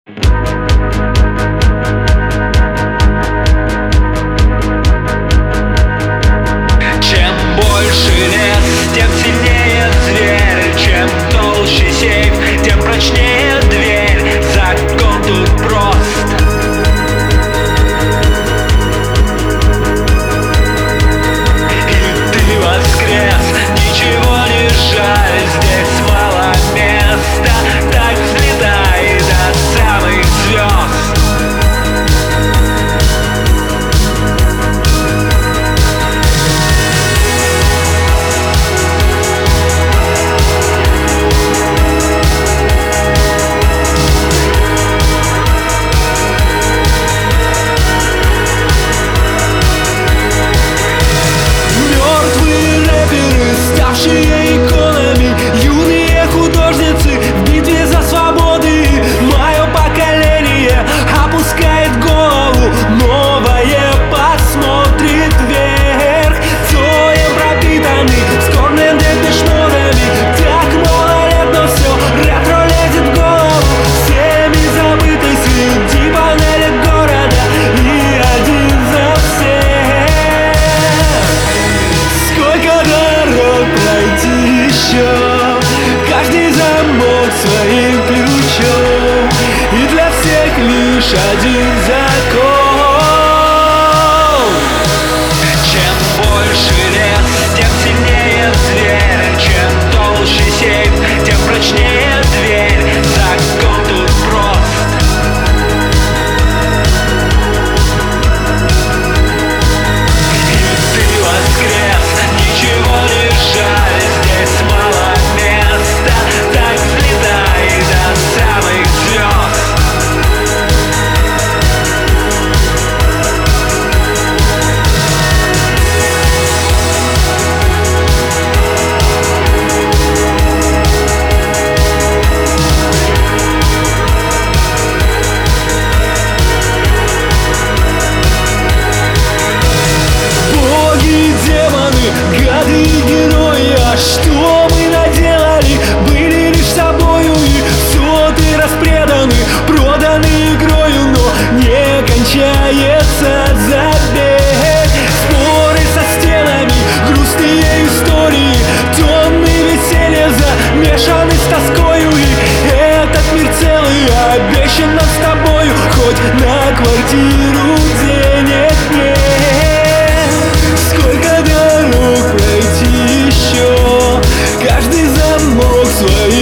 Чем больше лес, тем сильнее зверь. Чем толще сейф, тем прочнее дверь. Закон тут прост. И ты воскрес, ничего не жаль. Здесь мало места, так взлетай до самых звезд. Своим ключом, и для всех лишь один закон. Чем больше лес, тем сильнее зверь. Чем толще сейф, тем прочнее дверь. Закон тут прост. И ты воскрес, ничего не жаль. Здесь мало места, так взлетай до самых звезд. Боги, демоны, гады и герои, а что мы наделали? Были лишь собою, и соты распреданы, проданы игрою, но не кончается забег. Споры со стенами, грустные истории, тонны веселья замешаны с тоскою. И этот мир целый обещан нам с тобою, хоть на квартиру денег нет. Сколько дорог пройти еще, каждый замок своим